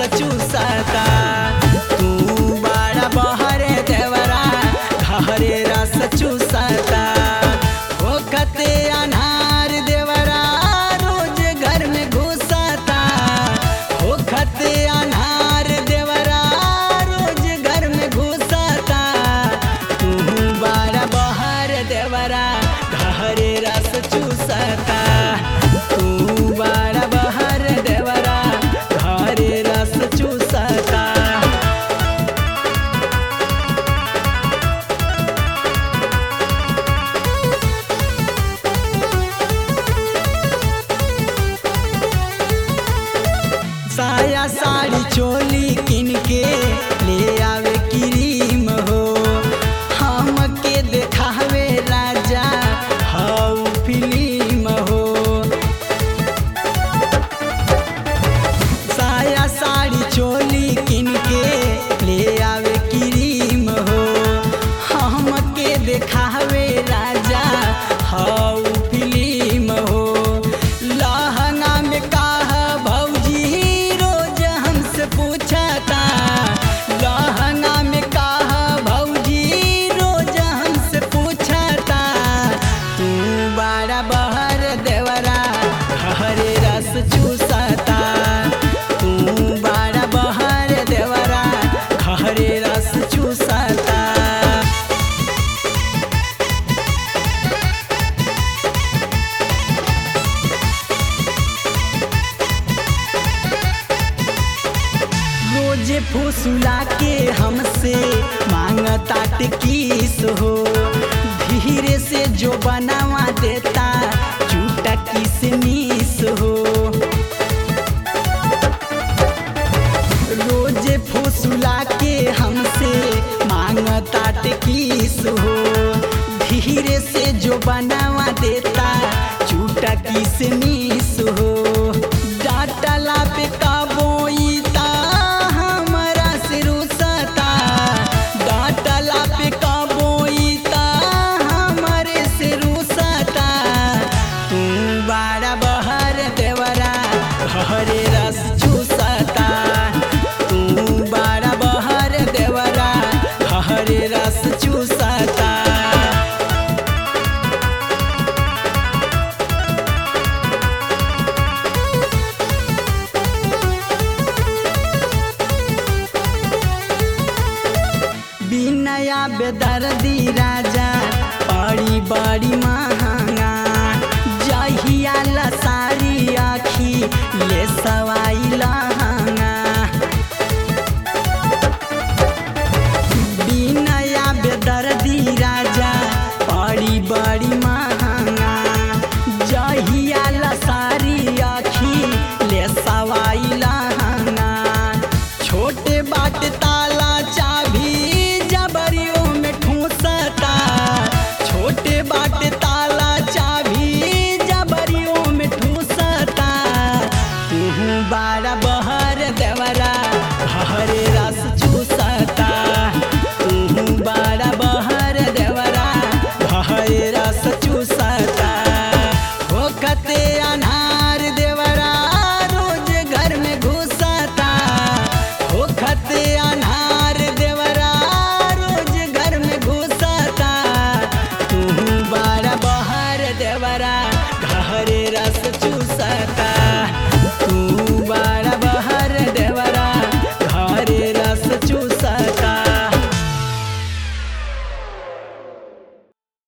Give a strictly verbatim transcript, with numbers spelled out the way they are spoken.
चूसता। तू बड़ा बहरे देवरा घरे रस चूसता। होखते अनहार देवरा रोज घर में घुसता। होखते अनहार देवरा रोज घर में घुसता। तू बड़ा बहरे देवरा घरे रस चूसता। तू बड़ा बहरे देवरा घरे रस चूसता। साया साड़ी चोली किन के ले आवे क्रीम हो। हमके देखावे राजा हाउ फिल्म हो। साया साड़ी चोली किन के ले आवे क्रीम हो। हमके देखावे राजा हाउ फिल्म हो। लहंगा में काहा भौजी रोज हमसे पूछता। लहंगा में काहा भौजी रोज हमसे पूछता। तू बड़ा बहर देवरा घरे रस चूसता। तू बड़ा बहर देवरा घरे रस चूसता। रोजे फुसुला के हमसे मांगता किस हो। धीरे से जो बनावा देता चूटा किसमिस हो। रोजे फुसुला के हमसे मांगता किस हो। धीरे से जो बनावा देता चूटा किसमिस हो।